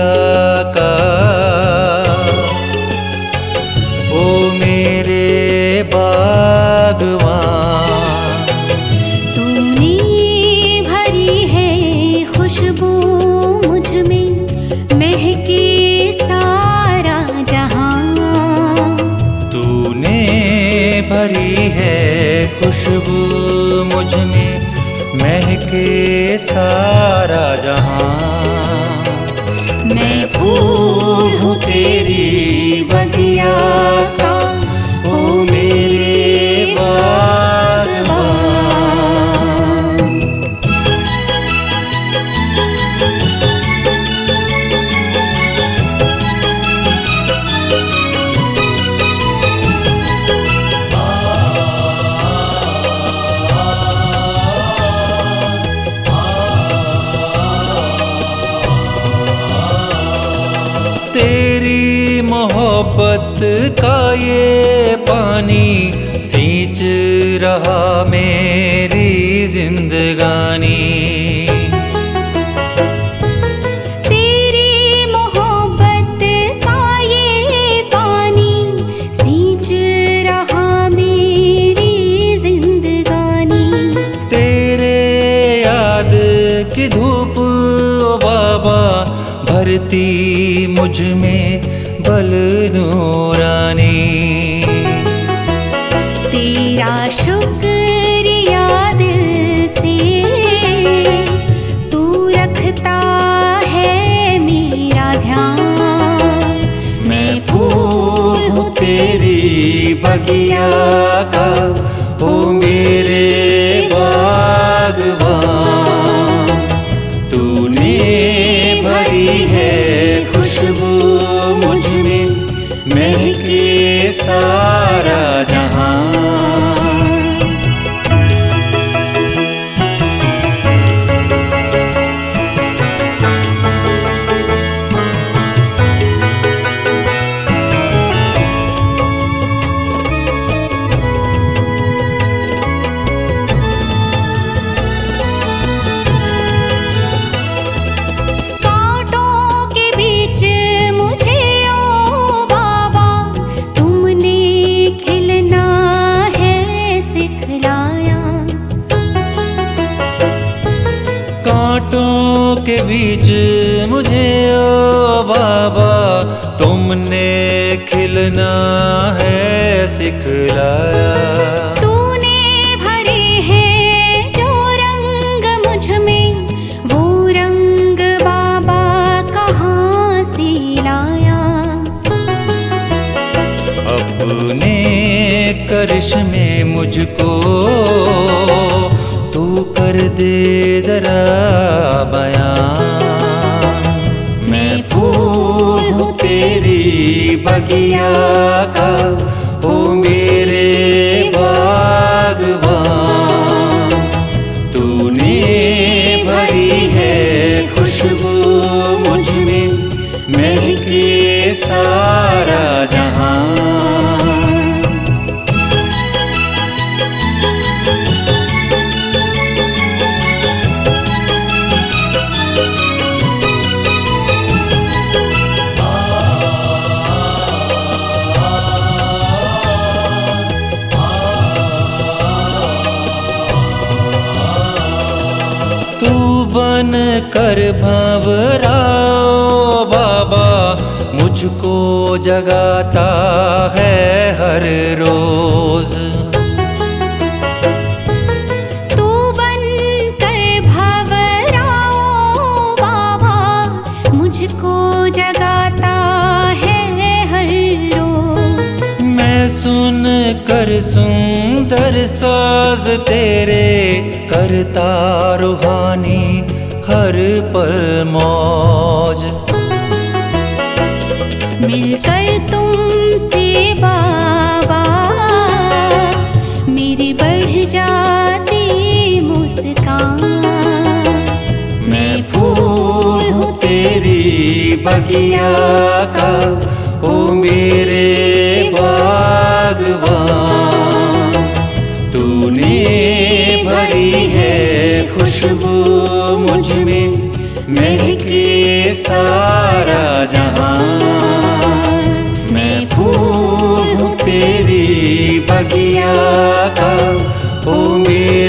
बगिया का, ओ मेरे बागवान। तूने भरी है खुशबू मुझ में, महके सारा जहां। तूने भरी है खुशबू मुझ में, महके सारा जहां। मैं फूल हूँ तेरी बगिया का, ओ मेरे बागवान। तेरी मोहब्बत का ये पानी सींच रहा मेरी जिंदगानी। तेरी मोहब्बत का ये पानी सींच रहा मेरी जिंदगानी। तेरे याद की धूप ओ बाबा भरती मुझ में बल नूरानी। तेरा शुक्रिया दिल से तू रखता है मेरा ध्यान। मैं फूल हूँ तेरी बगिया का, ओ मेरे बागवान। तूने भरी है खुशबू मुझ में, महके सारा जहां। कांटों के बीच मुझे ओ बाबा तुमने खिलना है सिखलाया। तूने भरे हैं जो रंग मुझ में, वो रंग बाबा कहाँ से लाया। अपने करिश्मे मुझको तू कर दे जरा बयान। मैं फूल हूँ तेरी बगिया का, ओ मेरे बागवान। तूने भरी है खुशबू मुझ में, महके सारा जहां। तू बन कर भंवरा ओ बाबा मुझको जगाता है हर रोज। तू बन कर भंवरा ओ बाबा मुझको जगाता है हर रोज। मैं सुन कर सुंदर साज तेरे करता रूहानी हर पल मौज। मिलकर तुमसे बाबा मेरी बढ़ जाती मुस्कान। मैं फूल हूँ तेरी बगिया का, ओ मेरे बागवान। तूने भरी है खुशबू मुझ में, महके सारा जहां। मैं फूल हूँ तेरी बगिया का, ओ मेरे